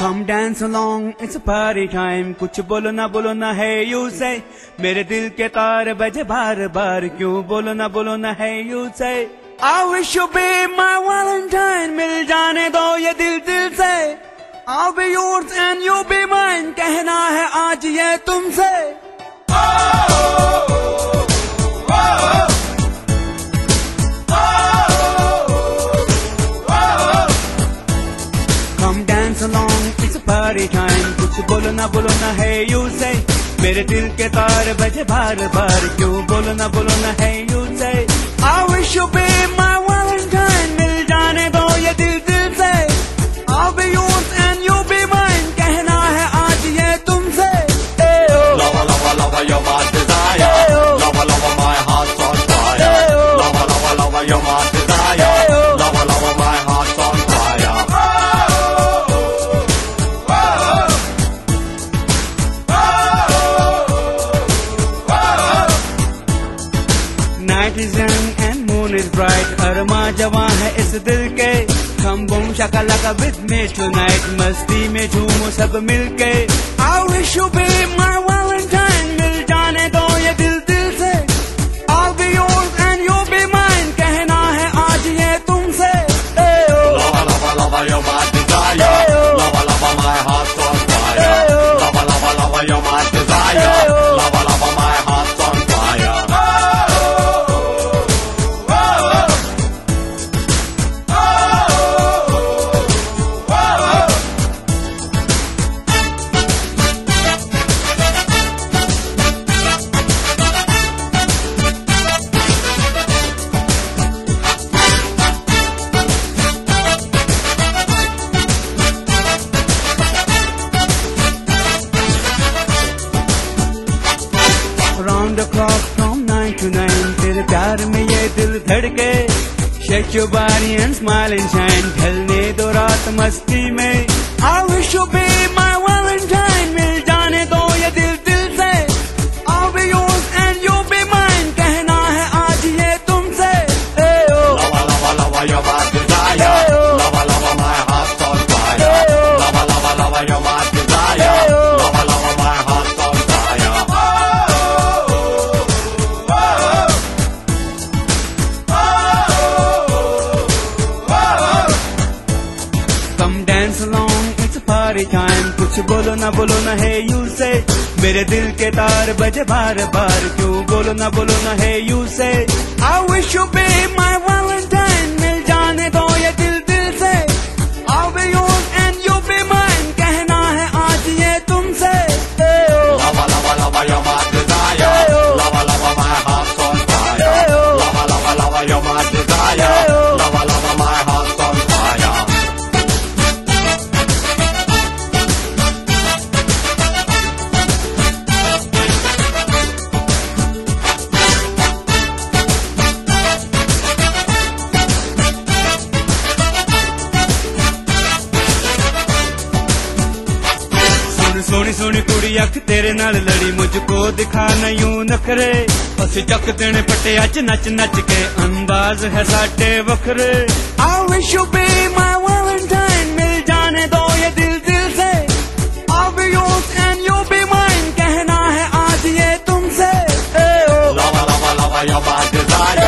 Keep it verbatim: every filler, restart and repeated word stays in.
Come dance along, it's a party time. कुछ बोलो ना बोलो ना है you say. मेरे दिल के तार बजे बार बार क्यों बोलो ना बोलो ना है you say. I wish you be my Valentine. मिल जाने दो ये दिल दिल से. I'll be yours and you be mine. कहना है आज ये तुमसे. Oh, oh, oh, oh. Come dance along, it's a party time. कुछ बोलो ना बोलो ना है you say. मेरे दिल के तार बजे बार बार क्यों बोलो ना बोलो ना है you say. I wish you be my Valentine. मिल जाने दो ये दिल दिल से. I'll be yours and you be mine. कहना है आज ये तुमसे. Lover, lover, lover, you're my desire. Lover, lover, my heart's on fire. Lover, lover, lover, you're my desire. Lover, lover, my heart's on fire. Night is young and moon is bright. अरमा जवां है इस दिल के. Come boom shakalaka with me tonight. मस्ती में झूमो सब मिलके. I wish you be my Valentine. मिल जाने दो ये दिल दिल से. I'll be yours and you be mine. कहना है आज ये तुमसे. Lover, lover, lover, you're my desire. Lover, lover, my heart's on fire. Lover, lover, lover, you're my desire. Lover, lover, my heart's on fire. Round the clock from nine to nine. तेरे प्यार में ये दिल धड़के. Shake your body and smile and shine. ढलने दो रात मस्ती में. I wish you be my Valentine. मिल जाने दो ये दिल दिल से. I'll be yours and you be mine. कहना है आज ये तुमसे. Lover, lover, lover, you're my desire. Lover, lover, my heart's on fire. Lover, lover, lover, you're my desire. Lover, lover, my heart's on fire. Come dance along, it's a party time. कुछ बोलो ना बोलो ना है you say. मेरे दिल के तार बजे बार बार क्यों बोलो ना बोलो ना है you say. I wish you be my Valentine. मिल जाने दो ये दिल दिल से. I'll be yours and you be mine. कहना है आज ये तुमसे. Lover, lover, lover, you're my desire. Lover, lover, my heart's on fire. Lover, lover, lover, you're my desire. Lover, lover, my heart's on fire. Soni Soni कुड़ी अख तेरे नाल लड़ी. मुझको दिखाना यूं नखरे. ਅਸੀਂ ਚੱਕ ਦੇਣੇ ਪੱਟੇ ਅੱਜ ਨੱਚ ਨੱਚ ਕੇ. अंदाज है साडे वखरे. I wish you be my Valentine. मिल जाने दो ये दिल दिल से. I'll be yours and you be mine. कहना है आज ये तुमसे. Lover, lover, lover, you're my desire.